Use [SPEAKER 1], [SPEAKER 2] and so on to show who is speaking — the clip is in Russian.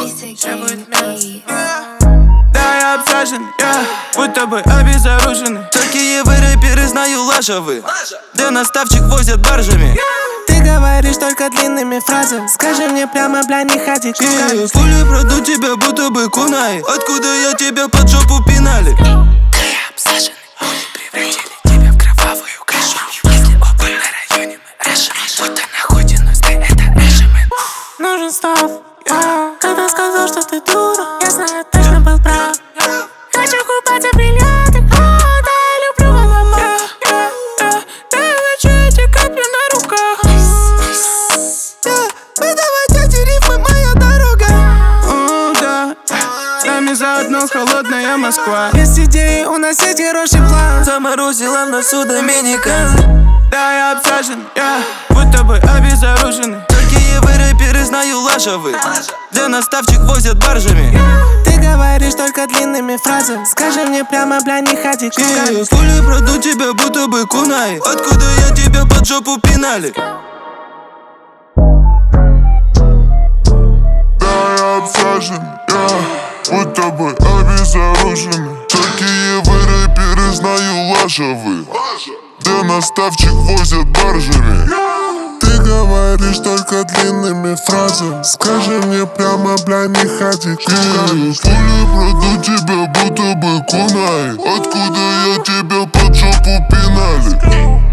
[SPEAKER 1] все будет мясо. Да, я обсажен, будто бы обезоруженный. Такие вы рэперы, знаю, лажевы. Да наставчик возят баржами.
[SPEAKER 2] Ты говоришь только длинными фразами. Скажи мне прямо, бля, не ходи куками.
[SPEAKER 1] Пули пройдут тебя, будто бы кунай. Откуда я тебя под жопу пинали?
[SPEAKER 2] Ты обсаженный, пули превратили тебя в кровавую кашу. Если оба на районе мы рашим, будто находимся, ты это рашимен. Нужен стоп, когда сказал, что ты дура, я знаю, точно был прав. Хочу купаться в бриллиантах, да, я люблю волома. Да, я хочу эти капли на руках. Выдавать эти рифмы, моя дорога.
[SPEAKER 1] Да, с нами заодно холодная Москва.
[SPEAKER 2] Есть идеи, у нас есть хороший план.
[SPEAKER 1] Заморозила в носу Доминикан. Да, я обсажен, будто бы обезоруженный. Такие вы рэперы, знаю, лажевы. Да наставчик возят баржами.
[SPEAKER 2] Ты говоришь только длинными фразами. Скажи мне прямо, бля, не ходи куками.
[SPEAKER 1] Пули пройдут тебя, будто бы кунай. Откуда я тебя под жопу пинали?
[SPEAKER 3] Да, я обсажен, будто бы обезоруженный. Такие вы рэперы, знаю, лажевы. Да наставчик возят баржами. Ты говоришь только длинными фразами. Скажи мне прямо, бля, не ходи куками. Пули пройдут тебя, будто бы кунай. Откуда я тебя под жопу пинали?